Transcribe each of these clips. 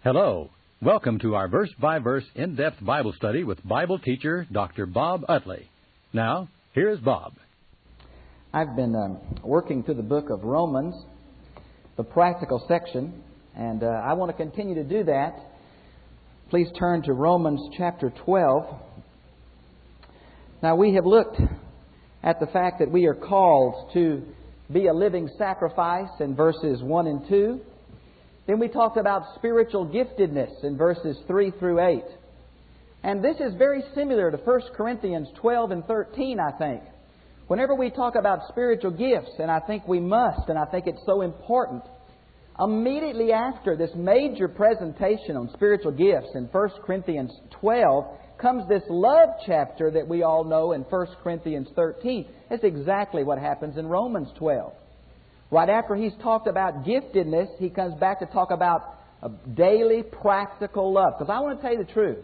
Hello. Welcome to our verse-by-verse in-depth Bible study with Bible teacher Dr. Bob Utley. Now, here's Bob. I've been working through the book of Romans, the practical section, and I want to continue to do that. Please turn to Romans chapter 12. Now, we have looked at the fact that we are called to be a living sacrifice in verses 1 and 2. Then we talked about spiritual giftedness in verses 3 through 8. And this is very similar to 1 Corinthians 12 and 13, I think. Whenever we talk about spiritual gifts, and I think we must, and I think it's so important, immediately after this major presentation on spiritual gifts in 1 Corinthians 12 comes this love chapter that we all know in 1 Corinthians 13. It's exactly what happens in Romans 12. Right after he's talked about giftedness, he comes back to talk about a daily practical love. Because I want to tell you the truth.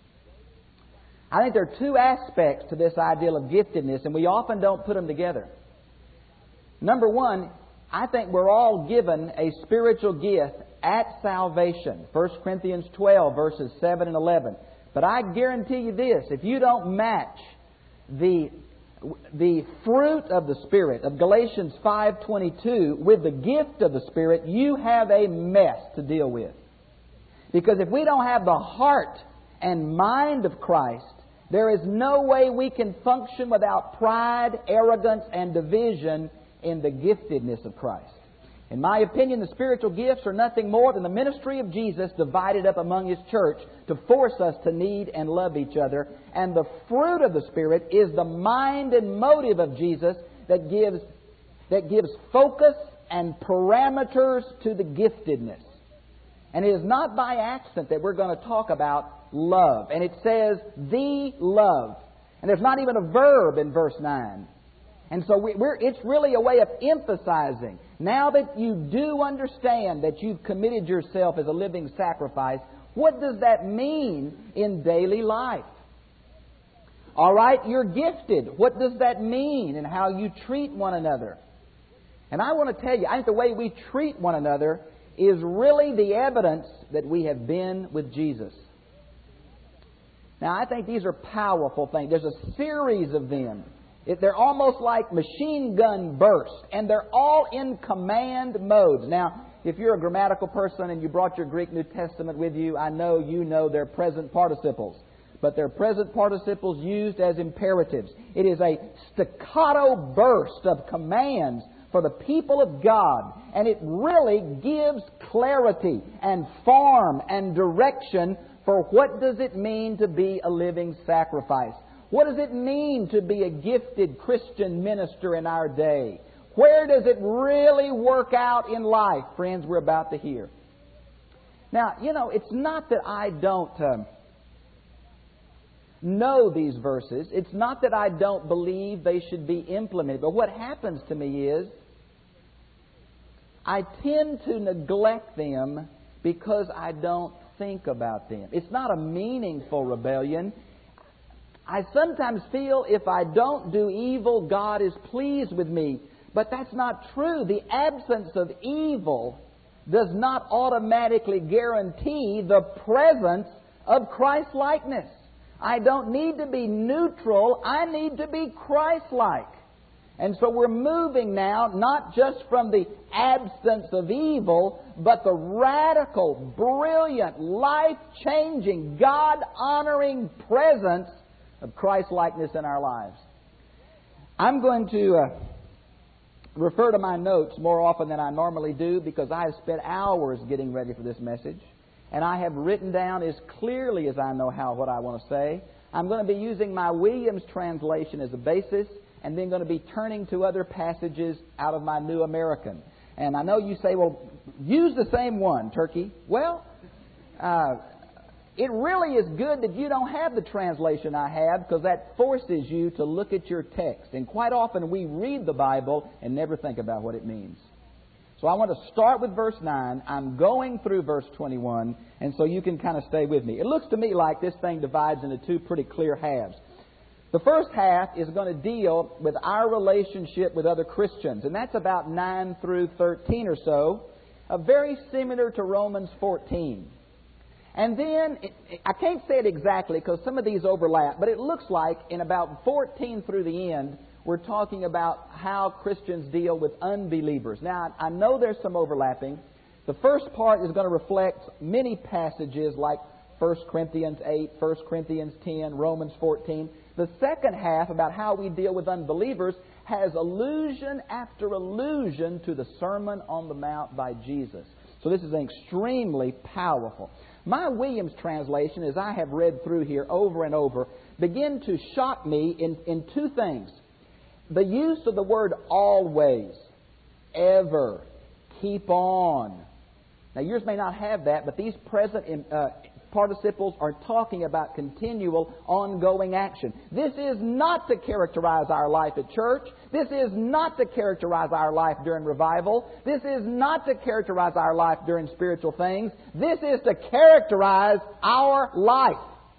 I think there are two aspects to this ideal of giftedness, and we often don't put them together. Number one, I think we're all given a spiritual gift at salvation. 1 Corinthians 12, verses 7 and 11. But I guarantee you this, if you don't match the fruit of the Spirit of Galatians 5:22 with the gift of the Spirit, you have a mess to deal with. Because if we don't have the heart and mind of Christ, there is no way we can function without pride, arrogance, and division in the giftedness of Christ. In my opinion, the spiritual gifts are nothing more than the ministry of Jesus divided up among His church to force us to need and love each other. And the fruit of the Spirit is the mind and motive of Jesus that gives focus and parameters to the giftedness. And it is not by accident that we're going to talk about love. And it says, the love. And there's not even a verb in verse 9. And so it's really a way of emphasizing. Now that you do understand that you've committed yourself as a living sacrifice, what does that mean in daily life? All right, you're gifted. What does that mean in how you treat one another? And I want to tell you, I think the way we treat one another is really the evidence that we have been with Jesus. Now, I think these are powerful things. There's a series of them. They're almost like machine gun bursts, and they're all in command modes. Now, if you're a grammatical person and you brought your Greek New Testament with you, I know you know they're present participles. But they're present participles used as imperatives. It is a staccato burst of commands for the people of God, and it really gives clarity and form and direction for what does it mean to be a living sacrifice. What does it mean to be a gifted Christian minister in our day? Where does it really work out in life? Friends, we're about to hear. Now, it's not that I don't know these verses. It's not that I don't believe they should be implemented. But what happens to me is I tend to neglect them because I don't think about them. It's not a meaningful rebellion. I sometimes feel if I don't do evil, God is pleased with me. But that's not true. The absence of evil does not automatically guarantee the presence of Christ-likeness. I don't need to be neutral. I need to be Christ-like. And so we're moving now not just from the absence of evil, but the radical, brilliant, life-changing, God-honoring presence of Christ-likeness in our lives. I'm going to refer to my notes more often than I normally do because I have spent hours getting ready for this message. And I have written down as clearly as I know how what I want to say. I'm going to be using my Williams translation as a basis and then going to be turning to other passages out of my New American. And I know you say, well, use the same one, Turkey. Well, it really is good that you don't have the translation I have because that forces you to look at your text. And quite often we read the Bible and never think about what it means. So I want to start with verse 9. I'm going through verse 21, and so you can kind of stay with me. It looks to me like this thing divides into two pretty clear halves. The first half is going to deal with our relationship with other Christians, and that's about 9 through 13 or so, very similar to Romans 14. And then, I can't say it exactly because some of these overlap, but it looks like in about 14 through the end, we're talking about how Christians deal with unbelievers. Now, I know there's some overlapping. The first part is going to reflect many passages like 1 Corinthians 8, 1 Corinthians 10, Romans 14. The second half, about how we deal with unbelievers, has allusion after allusion to the Sermon on the Mount by Jesus. So this is extremely powerful. My Williams translation, as I have read through here over and over, begin to shock me in two things. The use of the word always, ever, keep on. Now yours may not have that, but these present participles are talking about continual, ongoing action. This is not to characterize our life at church. This is not to characterize our life during revival. This is not to characterize our life during spiritual things. This is to characterize our life.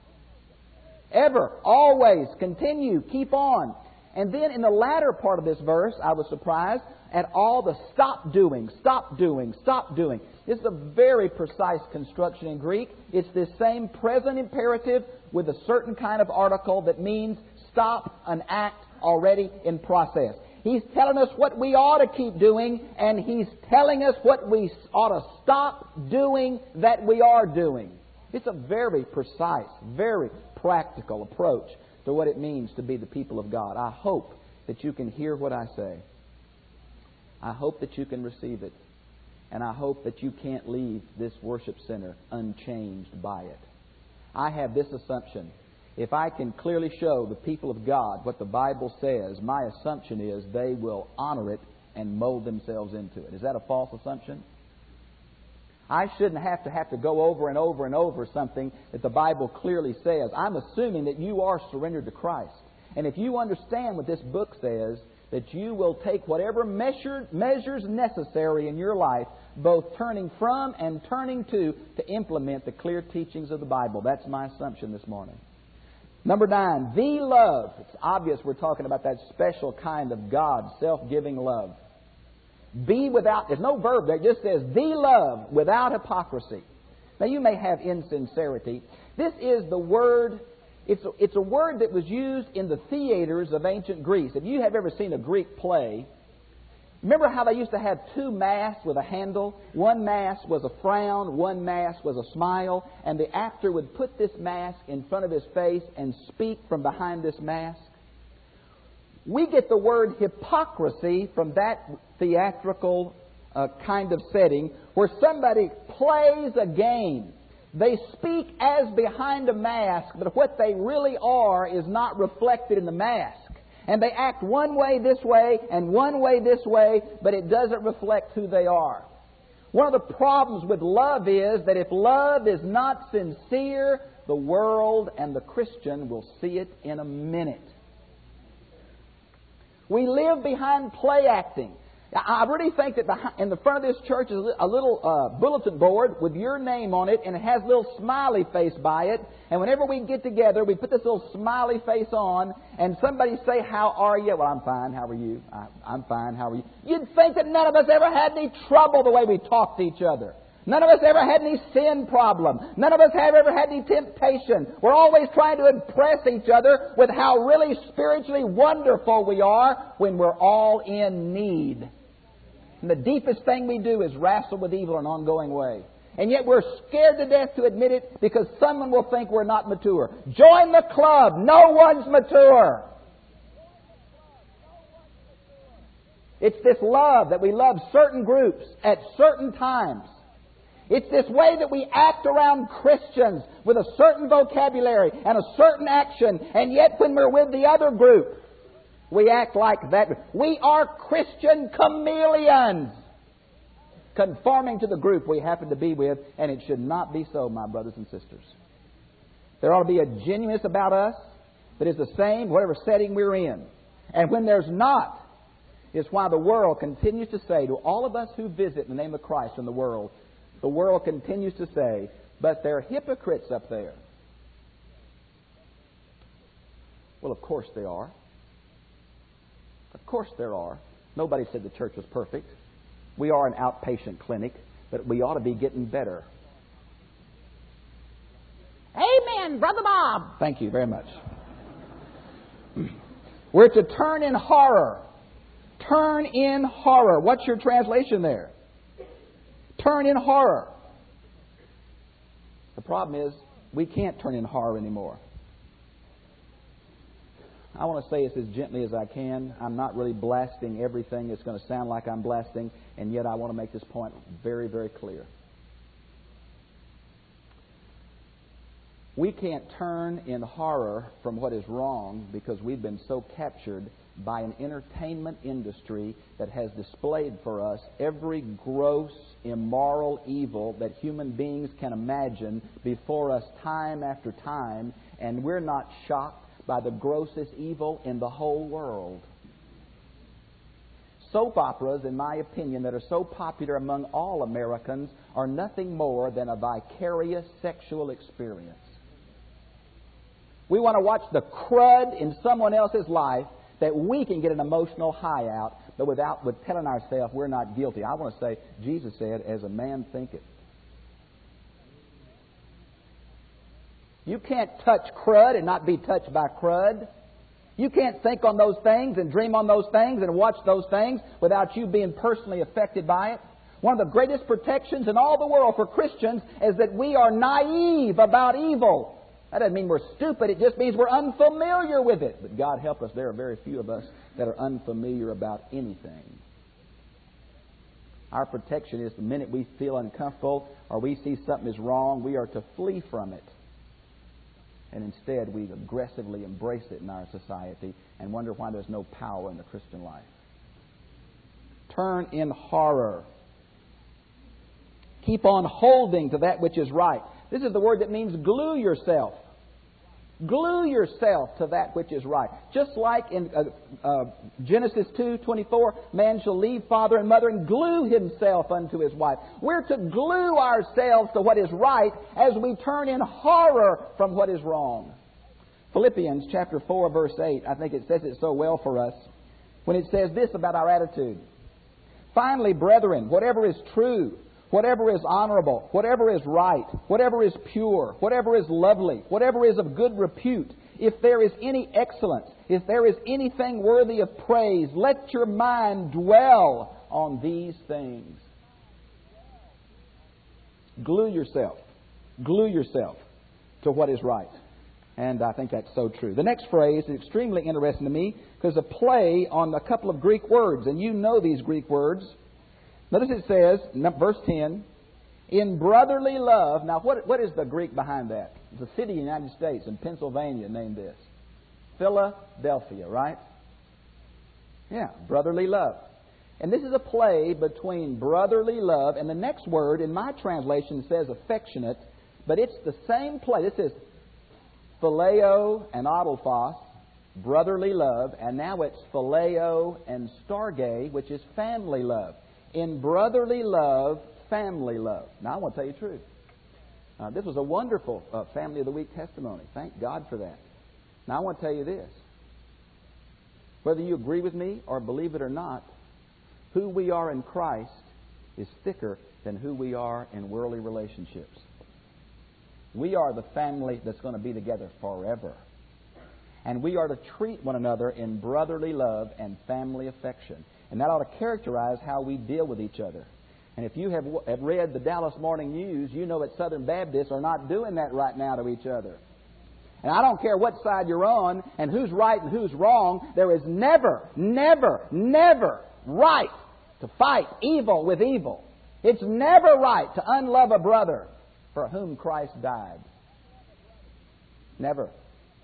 Ever, always, continue, keep on. And then in the latter part of this verse, I was surprised at all the stop doing, stop doing, stop doing. This is a very precise construction in Greek. It's this same present imperative with a certain kind of article that means stop an act already in process. He's telling us what we ought to keep doing, and He's telling us what we ought to stop doing that we are doing. It's a very precise, very practical approach to what it means to be the people of God. I hope that you can hear what I say. I hope that you can receive it. And I hope that you can't leave this worship center unchanged by it. I have this assumption. If I can clearly show the people of God what the Bible says, my assumption is they will honor it and mold themselves into it. Is that a false assumption? I shouldn't have to go over and over and over something that the Bible clearly says. I'm assuming that you are surrendered to Christ. And if you understand what this book says, that you will take whatever measures necessary in your life, both turning from and turning to implement the clear teachings of the Bible. That's my assumption this morning. Number 9, the love. It's obvious we're talking about that special kind of God, self-giving love. Be without, there's no verb there, it just says the love without hypocrisy. Now you may have insincerity. This is the word, it's a word that was used in the theaters of ancient Greece. If you have ever seen a Greek play, remember how they used to have two masks with a handle? One mask was a frown, one mask was a smile, and the actor would put this mask in front of his face and speak from behind this mask. We get the word hypocrisy from that theatrical kind of setting where somebody plays a game. They speak as behind a mask, but what they really are is not reflected in the mask. And they act one way this way and one way this way, but it doesn't reflect who they are. One of the problems with love is that if love is not sincere, the world and the Christian will see it in a minute. We live behind play acting. I really think that in the front of this church is a little bulletin board with your name on it, and it has a little smiley face by it. And whenever we get together, we put this little smiley face on, and somebody say, "How are you?" "Well, I'm fine. How are you?" "I'm fine. How are you?" You'd think that none of us ever had any trouble the way we talk to each other. None of us ever had any sin problem. None of us have ever had any temptation. We're always trying to impress each other with how really spiritually wonderful we are when we're all in need. And the deepest thing we do is wrestle with evil in an ongoing way. And yet we're scared to death to admit it because someone will think we're not mature. Join the club. No one's mature. It's this love that we love certain groups at certain times. It's this way that we act around Christians with a certain vocabulary and a certain action, and yet when we're with the other group, we act like that. We are Christian chameleons, conforming to the group we happen to be with, and it should not be so, my brothers and sisters. There ought to be a genuineness about us that is the same whatever setting we're in. And when there's not, it's why the world continues to say to all of us who visit in the name of Christ in the world continues to say, "But they're hypocrites up there." Well, of course they are. Of course there are. Nobody said the church was perfect. We are an outpatient clinic, but we ought to be getting better. Amen, Brother Bob. Thank you very much. We're to turn in horror. Turn in horror. What's your translation there? Turn in horror. The problem is, we can't turn in horror anymore. I want to say this as gently as I can. I'm not really blasting everything. It's going to sound like I'm blasting, and yet I want to make this point very, very clear. We can't turn in horror from what is wrong because we've been so captured by an entertainment industry that has displayed for us every gross, immoral evil that human beings can imagine before us time after time, and we're not shocked by the grossest evil in the whole world. Soap operas, in my opinion, that are so popular among all Americans are nothing more than a vicarious sexual experience. We want to watch the crud in someone else's life that we can get an emotional high out, but with telling ourselves we're not guilty. I want to say, Jesus said, as a man thinketh. You can't touch crud and not be touched by crud. You can't think on those things and dream on those things and watch those things without you being personally affected by it. One of the greatest protections in all the world for Christians is that we are naive about evil. That doesn't mean we're stupid. It just means we're unfamiliar with it. But God help us, there are very few of us that are unfamiliar about anything. Our protection is the minute we feel uncomfortable or we see something is wrong, we are to flee from it. And instead, we aggressively embrace it in our society and wonder why there's no power in the Christian life. Turn in horror. Keep on holding to that which is right. This is the word that means glue yourself. Glue yourself to that which is right. Just like in Genesis 2:24, man shall leave father and mother and glue himself unto his wife. We're to glue ourselves to what is right as we turn in horror from what is wrong. Philippians chapter 4, verse 8, I think it says it so well for us when it says this about our attitude. Finally, brethren, whatever is true, whatever is honorable, whatever is right, whatever is pure, whatever is lovely, whatever is of good repute, if there is any excellence, if there is anything worthy of praise, let your mind dwell on these things. Glue yourself to what is right. And I think that's so true. The next phrase is extremely interesting to me because it's a play on a couple of Greek words, and you know these Greek words. Notice it says, verse 10, in brotherly love. Now, what is the Greek behind that? It's a city in the United States in Pennsylvania named this. Philadelphia, right? Yeah, brotherly love. And this is a play between brotherly love, and the next word in my translation says affectionate, but it's the same play. This is phileo and adelphos, brotherly love, and now it's phileo and storge, which is family love. In brotherly love, family love. Now, I want to tell you the truth. This was a wonderful Family of the Week testimony. Thank God for that. Now, I want to tell you this. Whether you agree with me or believe it or not, who we are in Christ is thicker than who we are in worldly relationships. We are the family that's going to be together forever. And we are to treat one another in brotherly love and family affection. And that ought to characterize how we deal with each other. And if you have read the Dallas Morning News, you know that Southern Baptists are not doing that right now to each other. And I don't care what side you're on and who's right and who's wrong, there is never, never, never right to fight evil with evil. It's never right to unlove a brother for whom Christ died. Never.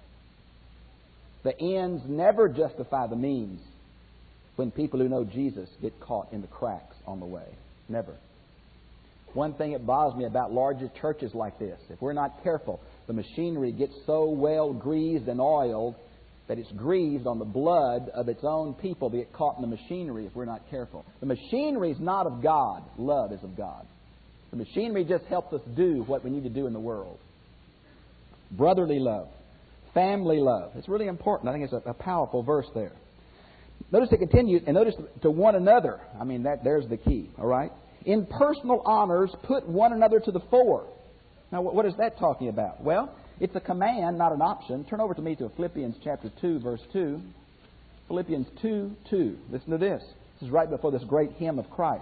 The ends never justify the means when people who know Jesus get caught in the cracks on the way. Never. One thing that bothers me about larger churches like this, if we're not careful, the machinery gets so well greased and oiled that it's greased on the blood of its own people that get caught in the machinery if we're not careful. The machinery is not of God. Love is of God. The machinery just helps us do what we need to do in the world. Brotherly love. Family love. It's really important. I think it's a powerful verse there. Notice it continues, and notice to one another. I mean, there's the key, all right? In personal honors, put one another to the fore. Now, what is that talking about? Well, it's a command, not an option. Turn over to me to Philippians chapter 2, verse 2. Philippians 2:2. Listen to this. This is right before this great hymn of Christ.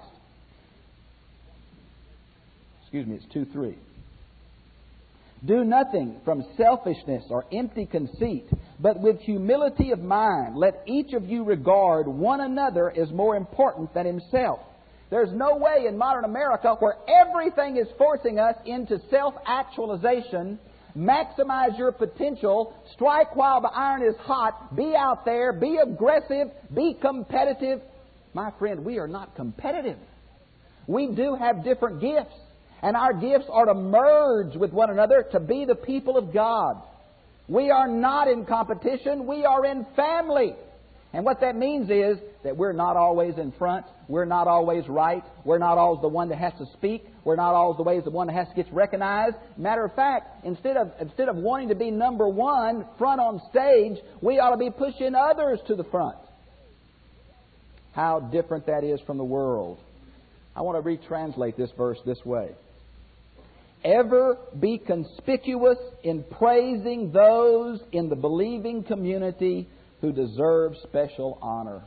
Excuse me, it's 2:3. Do nothing from selfishness or empty conceit, but with humility of mind, let each of you regard one another as more important than himself. There's no way in modern America where everything is forcing us into self-actualization. Maximize your potential, strike while the iron is hot, be out there, be aggressive, be competitive. My friend, we are not competitive. We do have different gifts, and our gifts are to merge with one another to be the people of God. We are not in competition, we are in family. And what that means is that we're not always in front. We're not always right. We're not always the one that has to speak. We're not always the one that has to get recognized. Matter of fact, instead of wanting to be number one, front on stage, we ought to be pushing others to the front. How different that is from the world. I want to retranslate this verse this way. Ever be conspicuous in praising those in the believing community who deserve special honor.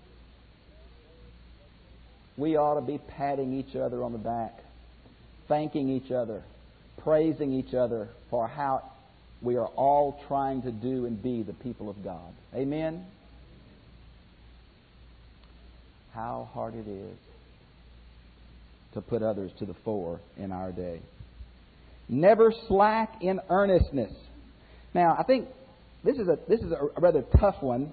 We ought to be patting each other on the back, thanking each other, praising each other for how we are all trying to do and be the people of God. Amen? How hard it is to put others to the fore in our day. Never slack in earnestness. Now, I think this is a rather tough one.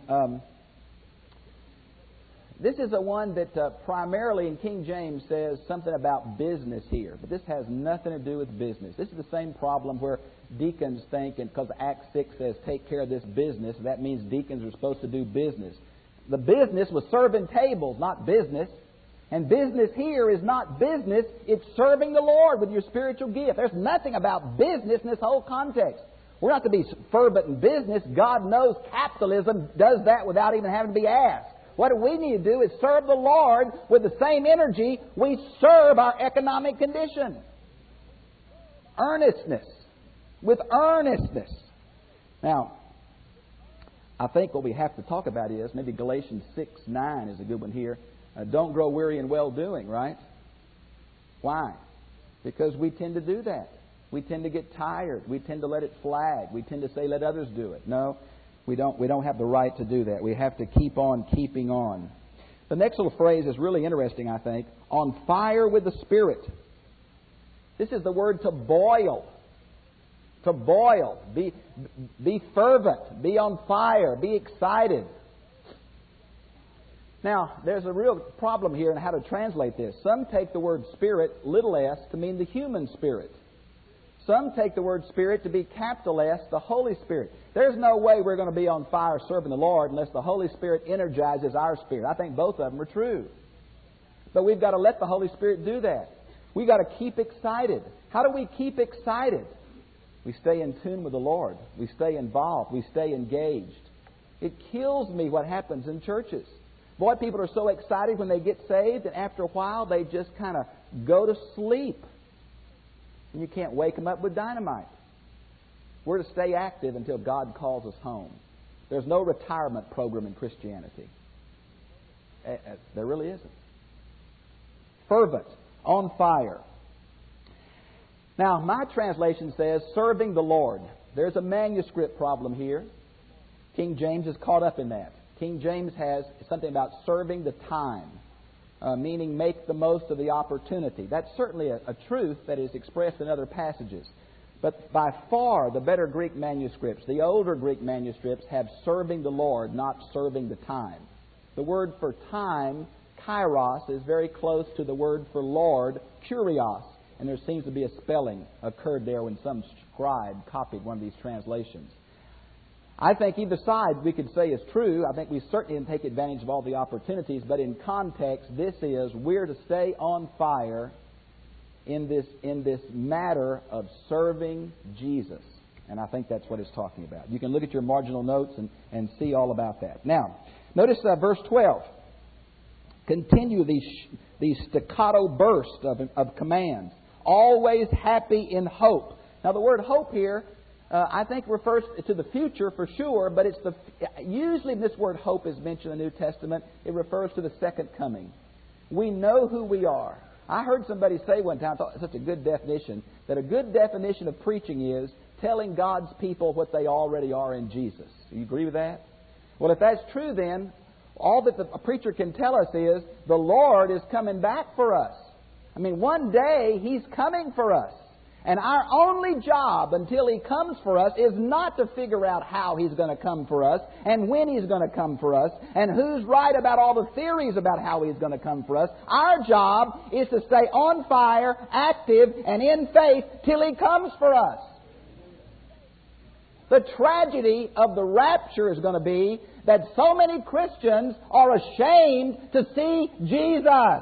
This is a one that primarily in King James says something about business here. But this has nothing to do with business. This is the same problem where deacons think, and because Acts 6 says take care of this business, that means deacons are supposed to do business. The business was serving tables, not business. And business here is not business, it's serving the Lord with your spiritual gift. There's nothing about business in this whole context. We're not to be fervent in business. God knows capitalism does that without even having to be asked. What we need to do is serve the Lord with the same energy we serve our economic condition. Earnestness. With earnestness. Now, I think what we have to talk about is, maybe Galatians 6:9 is a good one here. Don't grow weary in well-doing, right? Why? Because we tend to do that. We tend to get tired. We tend to let it flag. We tend to say, let others do it. No, we don't have the right to do that. We have to keep on keeping on. The next little phrase is really interesting, I think. On fire with the Spirit. This is the word to boil. To boil. Be fervent. Be on fire. Be excited. Now, there's a real problem here in how to translate this. Some take the word Spirit, little s, to mean the human spirit. Some take the word Spirit to be capital S, the Holy Spirit. There's no way we're going to be on fire serving the Lord unless the Holy Spirit energizes our spirit. I think both of them are true. But we've got to let the Holy Spirit do that. We've got to keep excited. How do we keep excited? We stay in tune with the Lord. We stay involved. We stay engaged. It kills me what happens in churches. Boy, people are so excited when they get saved, and after a while they just kind of go to sleep. And you can't wake them up with dynamite. We're to stay active until God calls us home. There's no retirement program in Christianity. There really isn't. Fervent, on fire. Now, my translation says, serving the Lord. There's a manuscript problem here. King James is caught up in that. King James has something about serving the time, meaning make the most of the opportunity. That's certainly a truth that is expressed in other passages. But by far the better Greek manuscripts, the older Greek manuscripts, have serving the Lord, not serving the time. The word for time, kairos, is very close to the word for Lord, kurios. And there seems to be a spelling occurred there when some scribe copied one of these translations. I think either side we could say is true. I think we certainly didn't take advantage of all the opportunities. But in context, this is we're to stay on fire in this matter of serving Jesus. And I think that's what it's talking about. You can look at your marginal notes and see all about that. Now, notice verse 12. Continue these staccato bursts of commands. always happy in hope. Now the word hope here, I think refers to the future for sure, but usually this word hope is mentioned in the New Testament. It refers to the second coming. We know who we are. I heard somebody say one time, I thought it was such a good definition, that a good definition of preaching is telling God's people what they already are in Jesus. Do you agree with that? Well, if that's true, then all that a preacher can tell us is the Lord is coming back for us. I mean, one day He's coming for us. And our only job until He comes for us is not to figure out how He's going to come for us and when He's going to come for us and who's right about all the theories about how He's going to come for us. Our job is to stay on fire, active, and in faith till He comes for us. The tragedy of the rapture is going to be that so many Christians are ashamed to see Jesus.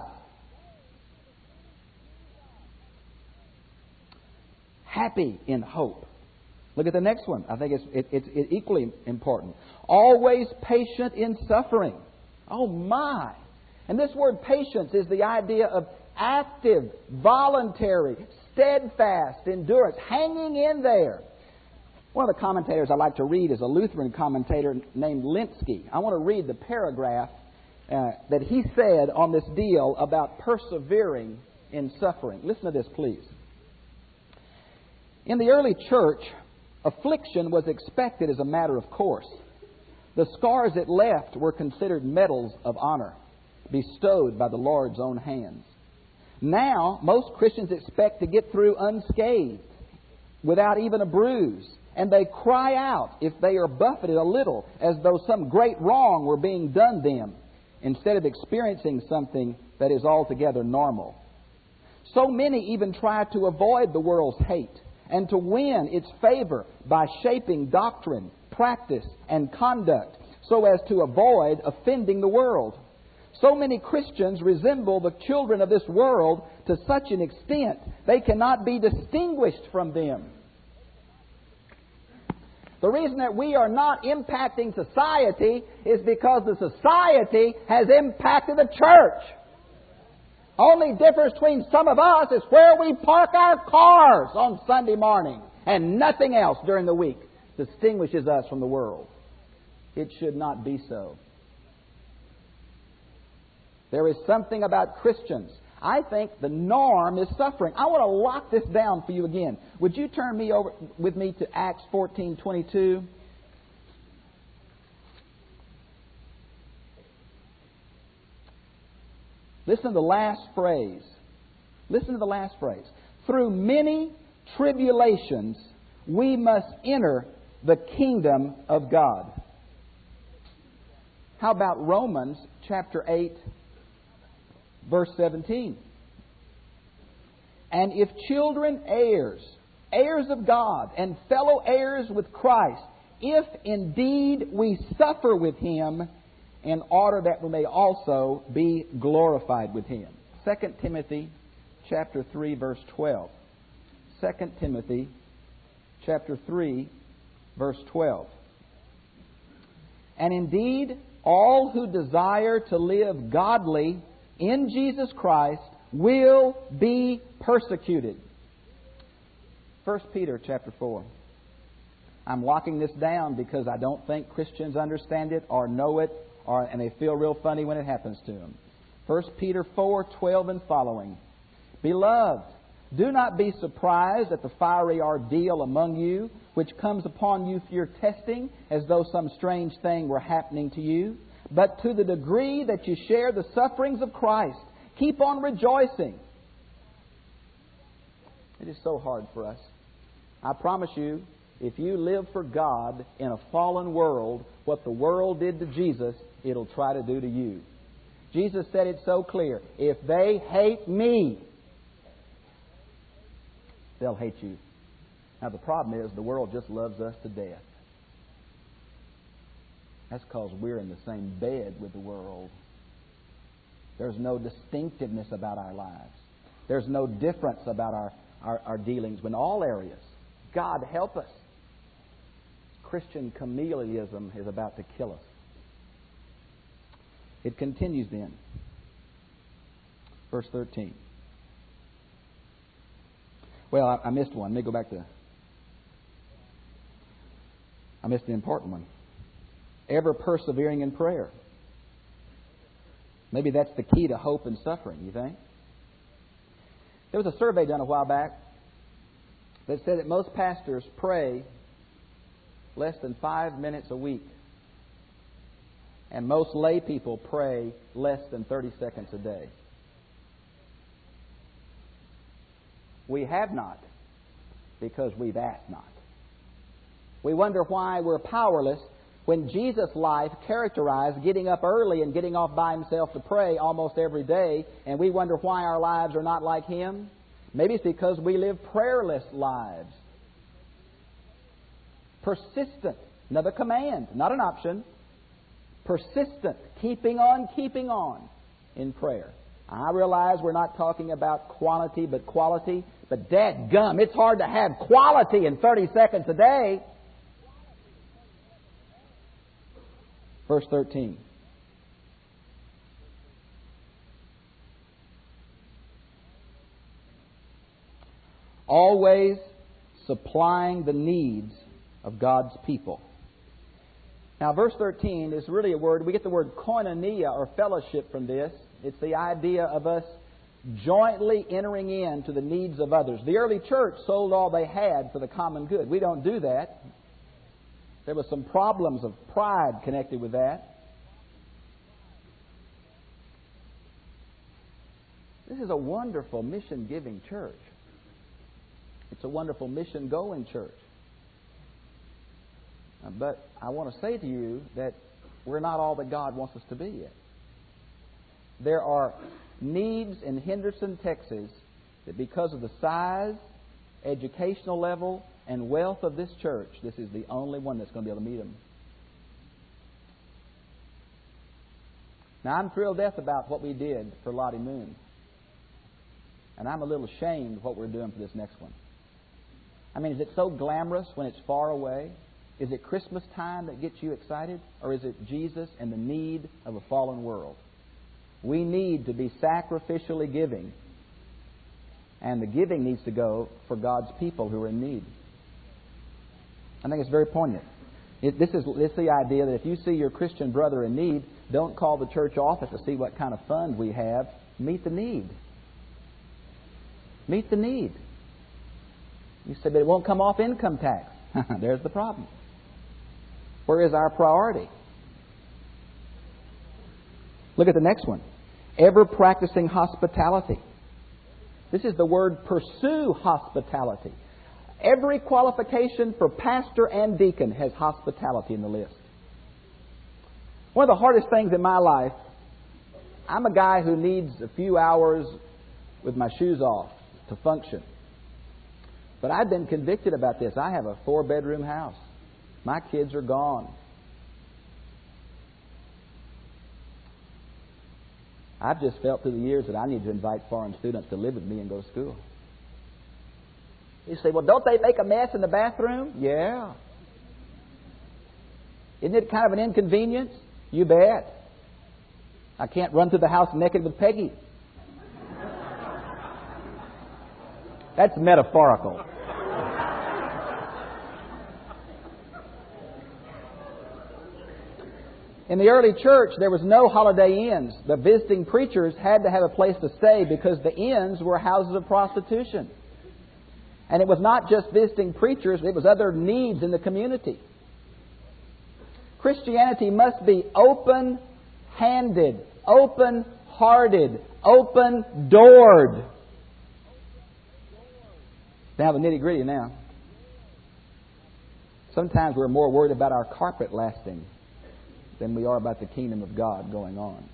Happy in hope. Look at the next one. I think it's equally important. Always patient in suffering. Oh my! And this word patience is the idea of active, voluntary, steadfast endurance, hanging in there. One of the commentators I like to read is a Lutheran commentator named Lenski. I want to read the paragraph that he said on this deal about persevering in suffering. Listen to this, please. In the early church, affliction was expected as a matter of course. The scars it left were considered medals of honor, bestowed by the Lord's own hands. Now, most Christians expect to get through unscathed, without even a bruise, and they cry out if they are buffeted a little, as though some great wrong were being done them, instead of experiencing something that is altogether normal. So many even try to avoid the world's hate and to win its favor by shaping doctrine, practice, and conduct so as to avoid offending the world. So many Christians resemble the children of this world to such an extent they cannot be distinguished from them. The reason that we are not impacting society is because the society has impacted the church. Only difference between some of us is where we park our cars on Sunday morning, and nothing else during the week distinguishes us from the world. It should not be so. There is something about Christians. I think the norm is suffering. I want to lock this down for you again. Would you turn with me to Acts 14:22? Listen to the last phrase. Listen to the last phrase. Through many tribulations, we must enter the kingdom of God. How about Romans chapter 8, verse 17? And if children, heirs, heirs of God, and fellow heirs with Christ, if indeed we suffer with Him, in order that we may also be glorified with Him. 2 Timothy chapter 3, verse 12. 2 Timothy chapter 3, verse 12. And indeed, all who desire to live godly in Jesus Christ will be persecuted. 1 Peter chapter 4. I'm locking this down because I don't think Christians understand it or know it, and they feel real funny when it happens to them. 1 Peter 4:12 and following. Beloved, do not be surprised at the fiery ordeal among you, which comes upon you through testing, as though some strange thing were happening to you. But to the degree that you share the sufferings of Christ, keep on rejoicing. It is so hard for us. I promise you, if you live for God in a fallen world, what the world did to Jesus, it'll try to do to you. Jesus said it so clear. If they hate me, they'll hate you. Now the problem is the world just loves us to death. That's because we're in the same bed with the world. There's no distinctiveness about our lives. There's no difference about our dealings in all areas. God help us. Christian chameleonism is about to kill us. It continues then. Verse 13. Well, I missed one. Let me go back to... I missed the important one. Ever persevering in prayer. Maybe that's the key to hope and suffering, you think? There was a survey done a while back that said that most pastors pray less than 5 minutes a week. And most lay people pray less than 30 seconds a day. We have not, because we've asked not. We wonder why we're powerless when Jesus' life characterized getting up early and getting off by Himself to pray almost every day, and we wonder why our lives are not like Him. Maybe it's because we live prayerless lives. Persistent. Another command, not an option. Persistent. Keeping on in prayer. I realize we're not talking about quantity but quality, but dadgum, it's hard to have quality in 30 seconds a day. Verse 13. Always supplying the needs of God's people. Now, verse 13 is really a word, we get the word koinonia or fellowship from this. It's the idea of us jointly entering into the needs of others. The early church sold all they had for the common good. We don't do that. There were some problems of pride connected with that. This is a wonderful mission-giving church. It's a wonderful mission-going church. But I want to say to you that we're not all that God wants us to be yet. There are needs in Henderson, Texas, that because of the size, educational level, and wealth of this church, this is the only one that's going to be able to meet them. Now, I'm thrilled to death about what we did for Lottie Moon. And I'm a little ashamed of what we're doing for this next one. I mean, is it so glamorous when it's far away? Is it Christmas time that gets you excited? Or is it Jesus and the need of a fallen world? We need to be sacrificially giving. And the giving needs to go for God's people who are in need. I think it's very poignant. This is the idea that if you see your Christian brother in need, don't call the church office to see what kind of fund we have. Meet the need. Meet the need. You say, but it won't come off income tax. There's the problem. Where is our priority? Look at the next one. Ever practicing hospitality. This is the word pursue hospitality. Every qualification for pastor and deacon has hospitality in the list. One of the hardest things in my life, I'm a guy who needs a few hours with my shoes off to function. But I've been convicted about this. I have a 4-bedroom house. My kids are gone. I've just felt through the years that I need to invite foreign students to live with me and go to school. You say, well, don't they make a mess in the bathroom? Yeah. Isn't it kind of an inconvenience? You bet. I can't run through the house naked with Peggy. That's metaphorical. In the early church, there was no holiday inns. The visiting preachers had to have a place to stay because the inns were houses of prostitution. And it was not just visiting preachers, it was other needs in the community. Christianity must be open-handed, open-hearted, open-doored. Now the nitty-gritty now. Sometimes we're more worried about our carpet lasting than we are about the kingdom of God going on.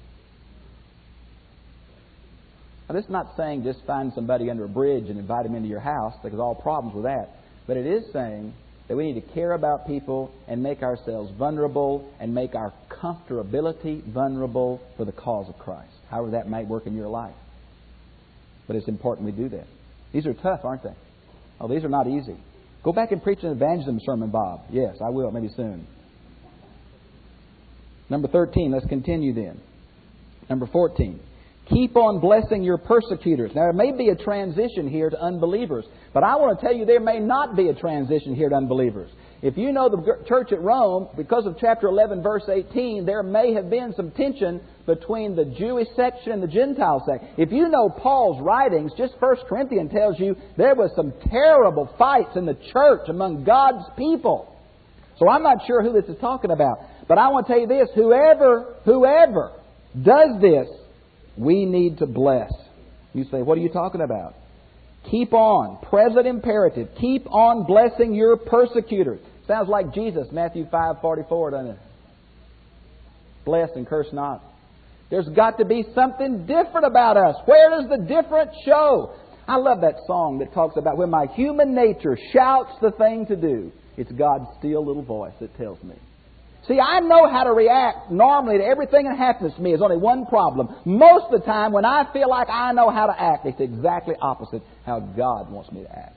Now, this is not saying just find somebody under a bridge and invite them into your house. There's all problems with that. But it is saying that we need to care about people and make ourselves vulnerable and make our comfortability vulnerable for the cause of Christ. However that might work in your life. But it's important we do that. These are tough, aren't they? Oh, these are not easy. Go back and preach an evangelism sermon, Bob. Yes, I will, maybe soon. Number 13, let's continue then. Number 14, Keep on blessing your persecutors. Now, there may be a transition here to unbelievers, but I want to tell you there may not be a transition here to unbelievers. If you know the church at Rome, because of chapter 11, verse 18, there may have been some tension between the Jewish section and the Gentile section. If you know Paul's writings, just 1 Corinthians tells you there was some terrible fights in the church among God's people. So I'm not sure who this is talking about. But I want to tell you this, whoever does this, we need to bless. You say, what are you talking about? Keep on, present imperative, keep on blessing your persecutors. Sounds like Jesus, Matthew 5:44, doesn't it? Bless and curse not. There's got to be something different about us. Where does the difference show? I love that song that talks about when my human nature shouts the thing to do, it's God's still little voice that tells me. See, I know how to react normally to everything that happens to me. There's only one problem. Most of the time when I feel like I know how to act, it's exactly opposite how God wants me to act.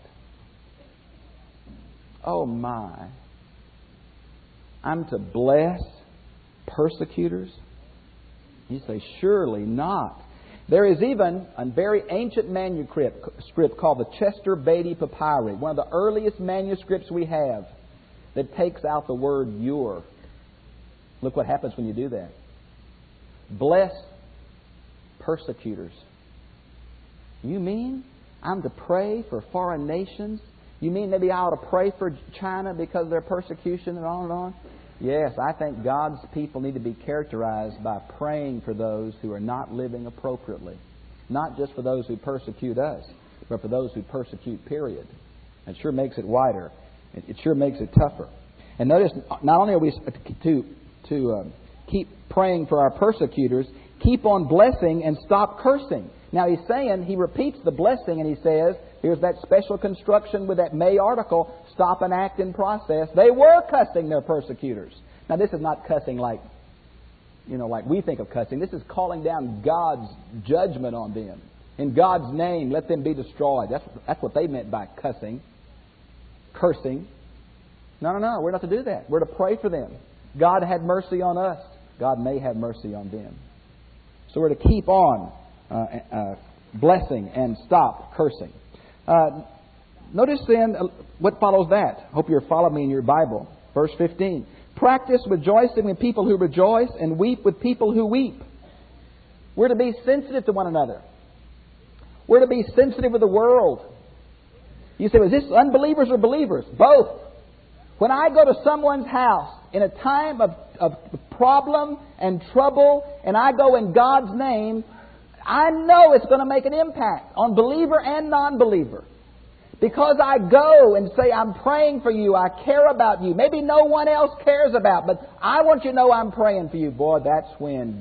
Oh my. I'm to bless persecutors? You say, surely not. There is even a very ancient manuscript called the Chester Beatty Papyri, one of the earliest manuscripts we have, that takes out the word your. Look what happens when you do that. Bless persecutors. You mean I'm to pray for foreign nations? You mean maybe I ought to pray for China because of their persecution and on and on? Yes, I think God's people need to be characterized by praying for those who are not living appropriately. Not just for those who persecute us, but for those who persecute, period. It sure makes it wider. It sure makes it tougher. And notice, not only are we to keep praying for our persecutors, keep on blessing and stop cursing. Now he's saying, he repeats the blessing and he says, here's that special construction with that May article, stop an act in process. They were cussing their persecutors. Now this is not cussing like we think of cussing. This is calling down God's judgment on them. In God's name, let them be destroyed. That's what they meant by cussing. Cursing. No, we're not to do that. We're to pray for them. God had mercy on us. God may have mercy on them. So we're to keep on blessing and stop cursing. Notice then what follows that. Hope you're following me in your Bible. Verse 15. Practice rejoicing with people who rejoice and weep with people who weep. We're to be sensitive to one another. We're to be sensitive with the world. You say, is this unbelievers or believers? Both. When I go to someone's house in a time of problem and trouble, and I go in God's name, I know it's going to make an impact on believer and non-believer. Because I go and say, I'm praying for you, I care about you. Maybe no one else cares about, but I want you to know I'm praying for you. Boy, that's when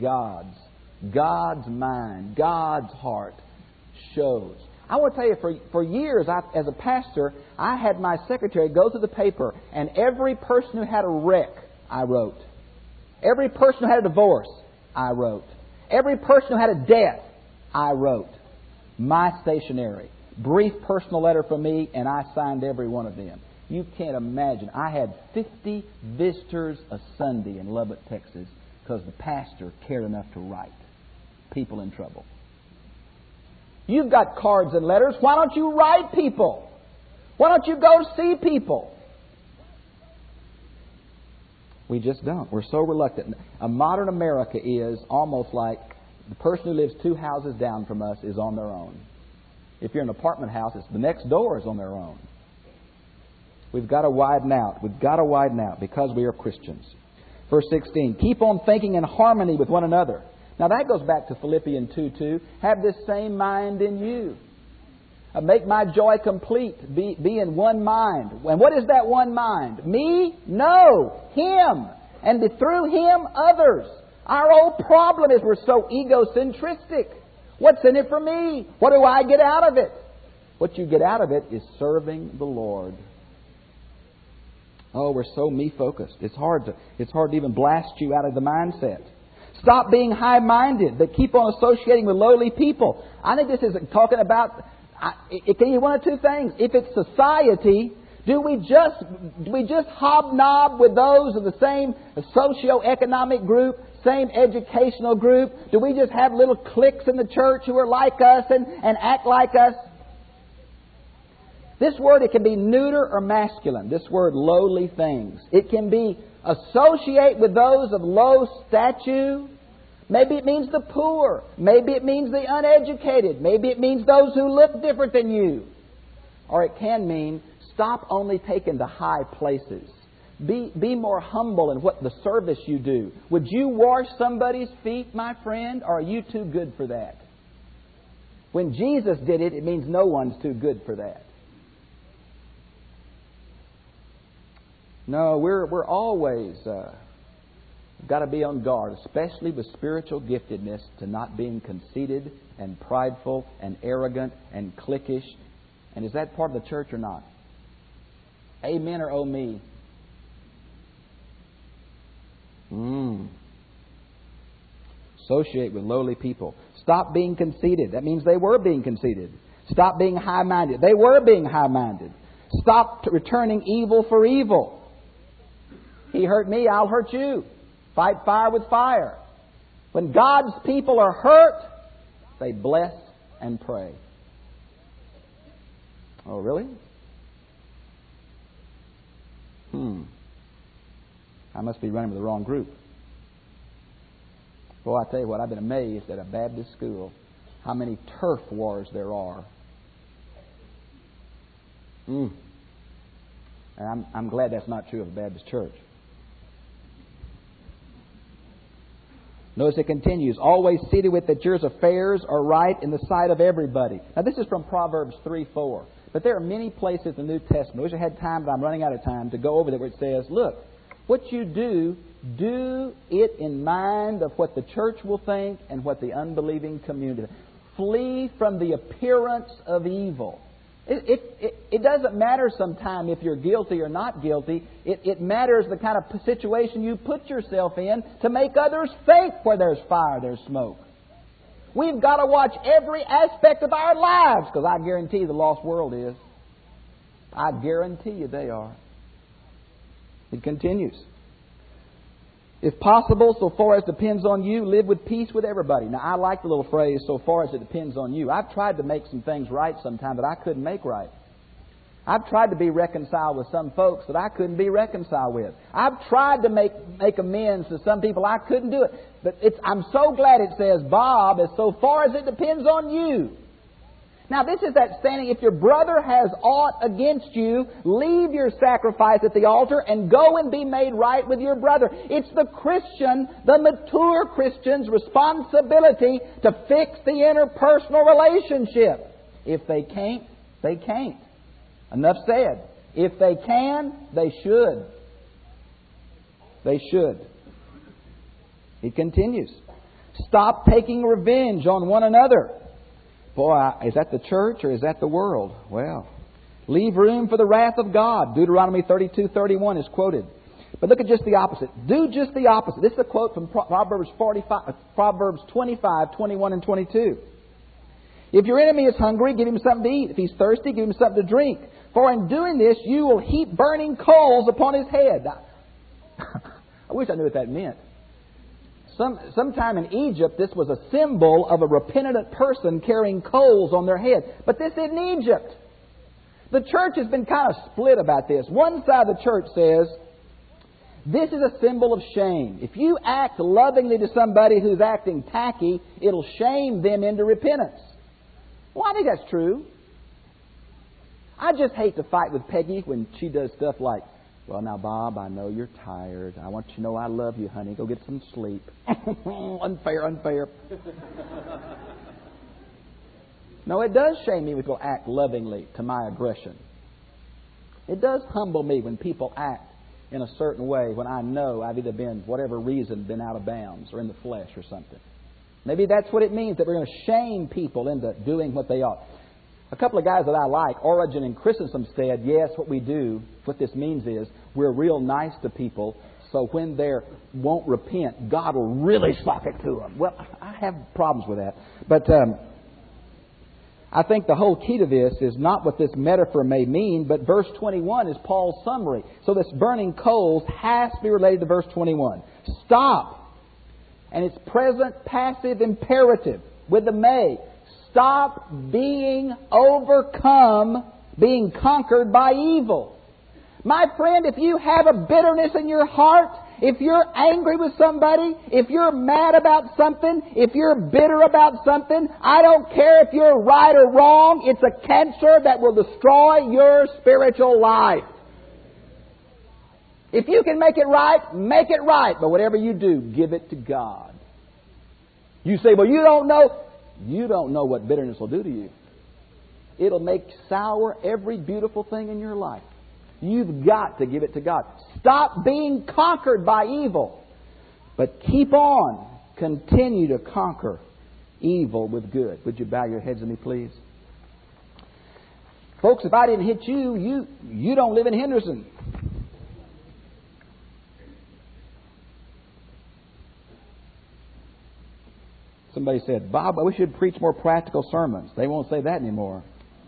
God's mind, God's heart shows. I want to tell you, for years, as a pastor, I had my secretary go to the paper, and every person who had a wreck, I wrote. Every person who had a divorce, I wrote. Every person who had a death, I wrote. My stationery. Brief personal letter from me, and I signed every one of them. You can't imagine. I had 50 visitors a Sunday in Lubbock, Texas, because the pastor cared enough to write. People in trouble. You've got cards and letters. Why don't you write people? Why don't you go see people? We just don't. We're so reluctant. A modern America is almost like the person who lives 2 houses down from us is on their own. If you're in an apartment house, it's the next door is on their own. We've got to widen out. We've got to widen out because we are Christians. Verse 16, keep on thinking in harmony with one another. Now that goes back to Philippians 2:2. Have this same mind in you. Make my joy complete. Be in one mind. And what is that one mind? Me? No. Him. And through Him, others. Our old problem is we're so egocentristic. What's in it for me? What do I get out of it? What you get out of it is serving the Lord. Oh, we're so me-focused. It's hard to even blast you out of the mindset. Stop being high-minded, but keep on associating with lowly people. I think this is talking about, it can be one of two things. If it's society, do we just hobnob with those of the same socioeconomic group, same educational group? Do we just have little cliques in the church who are like us and act like us? This word, it can be neuter or masculine. This word, lowly things. It can be associate with those of low stature. Maybe it means the poor. Maybe it means the uneducated. Maybe it means those who look different than you. Or it can mean stop only taking the high places. Be more humble in what the service you do. Would you wash somebody's feet, my friend, or are you too good for that? When Jesus did it, it means no one's too good for that. No, we're always got to be on guard, especially with spiritual giftedness, to not being conceited and prideful and arrogant and cliquish. And is that part of the church or not? Amen or oh me? Associate with lowly people. Stop being conceited. That means they were being conceited. Stop being high-minded. They were being high-minded. Stop returning evil for evil. He hurt me, I'll hurt you. Fight fire with fire. When God's people are hurt, they bless and pray. Oh, really? I must be running with the wrong group. Boy, I tell you what, I've been amazed at a Baptist school how many turf wars there are. And I'm glad that's not true of a Baptist church. Notice it continues, always see to it that your affairs are right in the sight of everybody. Now this is from Proverbs 3:4. But there are many places in the New Testament, I wish I had time, but I'm running out of time, to go over there where it says, look, what you do it in mind of what the church will think and what the unbelieving community thinks. Flee from the appearance of evil. It doesn't matter sometime if you're guilty or not guilty. It matters the kind of situation you put yourself in to make others think where there's fire, there's smoke. We've got to watch every aspect of our lives, because I guarantee the lost world is. I guarantee you they are. It continues. If possible, so far as depends on you, live with peace with everybody. Now, I like the little phrase, so far as it depends on you. I've tried to make some things right sometime that I couldn't make right. I've tried to be reconciled with some folks that I couldn't be reconciled with. I've tried to make amends to some people. I couldn't do it. But I'm so glad it says, Bob, as so far as it depends on you. Now, this is that standing, if your brother has aught against you, leave your sacrifice at the altar and go and be made right with your brother. It's the Christian, the mature Christian's responsibility to fix the interpersonal relationship. If they can't, they can't. Enough said. If they can, they should. They should. He continues. Stop taking revenge on one another. Boy, is that the church or is that the world? Well, leave room for the wrath of God. Deuteronomy 32:31 is quoted. But look at just the opposite. Do just the opposite. This is a quote from Proverbs 25, 21 and 22. If your enemy is hungry, give him something to eat. If he's thirsty, give him something to drink. For in doing this, you will heap burning coals upon his head. I wish I knew what that meant. Sometime in Egypt, this was a symbol of a repentant person carrying coals on their head. But this isn't Egypt. The church has been kind of split about this. One side of the church says, this is a symbol of shame. If you act lovingly to somebody who's acting tacky, it'll shame them into repentance. Well, I think that's true. I just hate to fight with Peggy when she does stuff like, well, now, Bob, I know you're tired. I want you to know I love you, honey. Go get some sleep. Unfair. No, it does shame me when people act lovingly to my aggression. It does humble me when people act in a certain way when I know I've either been, whatever reason, been out of bounds or in the flesh or something. Maybe that's what it means, that we're going to shame people into doing what they ought. A couple of guys that I like, Origen and Chrysostom, said, yes, what this means is we're real nice to people, so when they won't repent, God will really slap it to them. Well, I have problems with that. But I think the whole key to this is not what this metaphor may mean, but verse 21 is Paul's summary. So this burning coals has to be related to verse 21. Stop And it's present passive imperative with the may. Stop being overcome, being conquered by evil. My friend, if you have a bitterness in your heart, if you're angry with somebody, if you're mad about something, if you're bitter about something, I don't care if you're right or wrong, it's a cancer that will destroy your spiritual life. If you can make it right, make it right. But whatever you do, give it to God. You say, well, you don't know. You don't know what bitterness will do to you. It'll make sour every beautiful thing in your life. You've got to give it to God. Stop being conquered by evil. But keep on. Continue to conquer evil with good. Would you bow your heads with me, please? Folks, if I didn't hit you, you don't live in Henderson. Somebody said, Bob, I wish you'd preach more practical sermons. They won't say that anymore.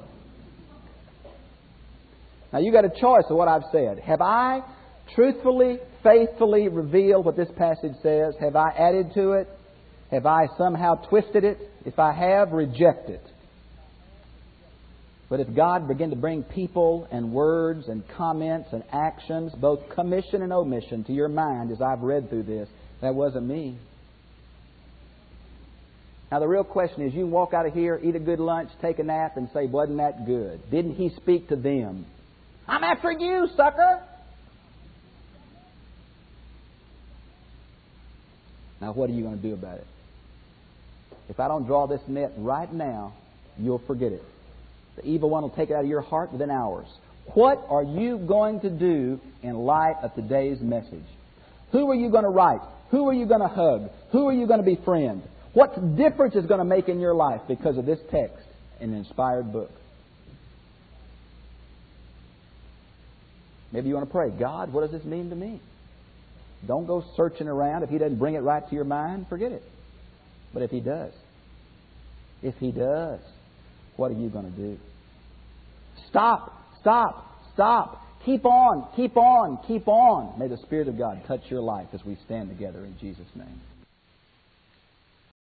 Now, you got a choice of what I've said. Have I truthfully, faithfully revealed what this passage says? Have I added to it? Have I somehow twisted it? If I have, reject it. But if God began to bring people and words and comments and actions, both commission and omission, to your mind as I've read through this, that wasn't me. Now, the real question is, you walk out of here, eat a good lunch, take a nap, and say, wasn't that good? Didn't He speak to them? I'm after you, sucker! Now, what are you going to do about it? If I don't draw this net right now, you'll forget it. The evil one will take it out of your heart within hours. What are you going to do in light of today's message? Who are you going to write? Who are you going to hug? Who are you going to befriend? What difference is going to make in your life because of this text in an inspired book? Maybe you want to pray, God, what does this mean to me? Don't go searching around. If He doesn't bring it right to your mind, forget it. But if He does, what are you going to do? Stop. Keep on. May the Spirit of God touch your life as we stand together in Jesus' name.